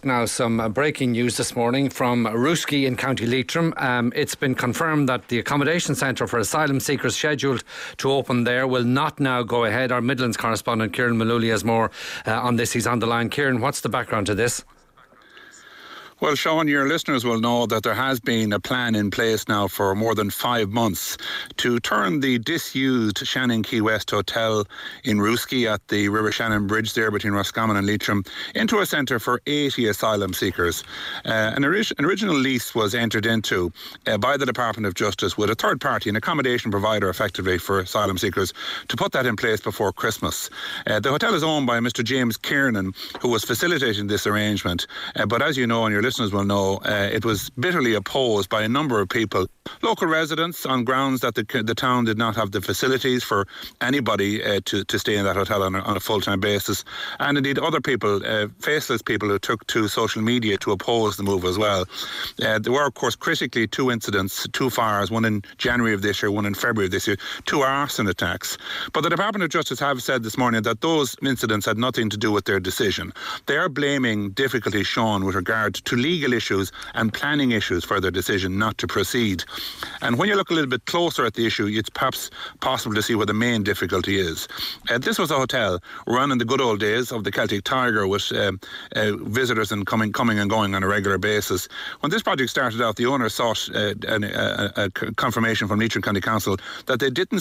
desk now some breaking news this morning from Rooskey in County Leitrim. It's been confirmed that the accommodation centre for asylum seekers scheduled to open there will not now go ahead. Our Midlands correspondent Kieran Mullooly has more on this. He's on the line. Kieran, what's the background to this? Well, Sean, your listeners will know that there has been a plan in place now for more than 5 months to turn the disused Shannon Key West Hotel in Rooskey at the River Shannon Bridge there between Roscommon and Leitrim into a centre for 80 asylum seekers. An original lease was entered into by the Department of Justice with a third party, an accommodation provider effectively for asylum seekers, to put that in place before Christmas. The hotel is owned by Mr. James Kiernan, who was facilitating this arrangement. But as you know, and your listeners will know, it was bitterly opposed by a number of people, local residents, on grounds that the town did not have the facilities for anybody to stay in that hotel on a full-time basis, and indeed other people, faceless people, who took to social media to oppose the move as well. There were, of course, critically 2 incidents, 2 fires, one in January of this year, one in February of this year, 2 arson attacks. But the Department of Justice have said this morning that those incidents had nothing to do with their decision. They are blaming difficulties shown with regard to legal issues and planning issues for their decision not to proceed. And when you look a little bit closer at the issue, it's perhaps possible to see where the main difficulty is. This was a hotel run in the good old days of the Celtic Tiger, with visitors and coming and going on a regular basis. When this project started out, the owner sought a confirmation from Leitrim County Council that they didn't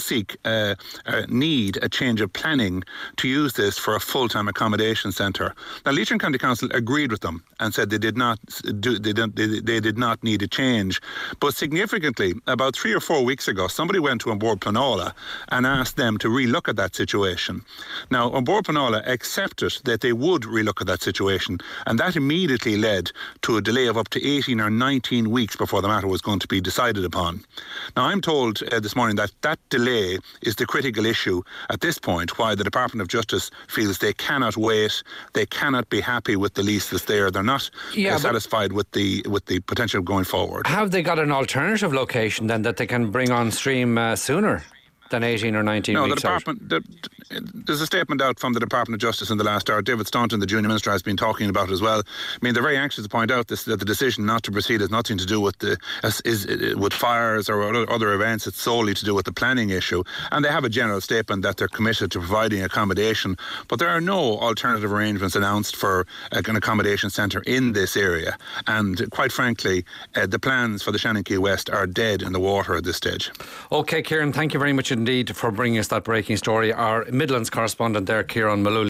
need a change of planning to use this for a full-time accommodation centre. Now, Leitrim County Council agreed with them and said they did not need a change. But significantly, about 3 or 4 weeks ago, somebody went to An Bord Pleanála and asked them to relook at that situation. Now, An Bord Pleanála accepted that they would relook at that situation, and that immediately led to a delay of up to 18 or 19 weeks before the matter was going to be decided upon. Now, I'm told this morning that that delay is the critical issue at this point, why the Department of Justice feels they cannot wait, they cannot be happy with the lease that's there, they're not satisfied with the potential going forward. Have they got an alternative location then that they can bring on stream sooner than 18 or 19 weeks there's a statement out from the Department of Justice in the last hour. David Staunton, the Junior Minister, has been talking about it as well. I mean, they're very anxious to point out that the decision not to proceed has nothing to do with with fires or other events. It's solely to do with the planning issue. And they have a general statement that they're committed to providing accommodation. But there are no alternative arrangements announced for an accommodation centre in this area. And quite frankly, the plans for the Shannon Key West are dead in the water at this stage. OK, Kieran, thank you very much indeed for bringing us that breaking story. Our Midlands correspondent there, Kieran Mullooly.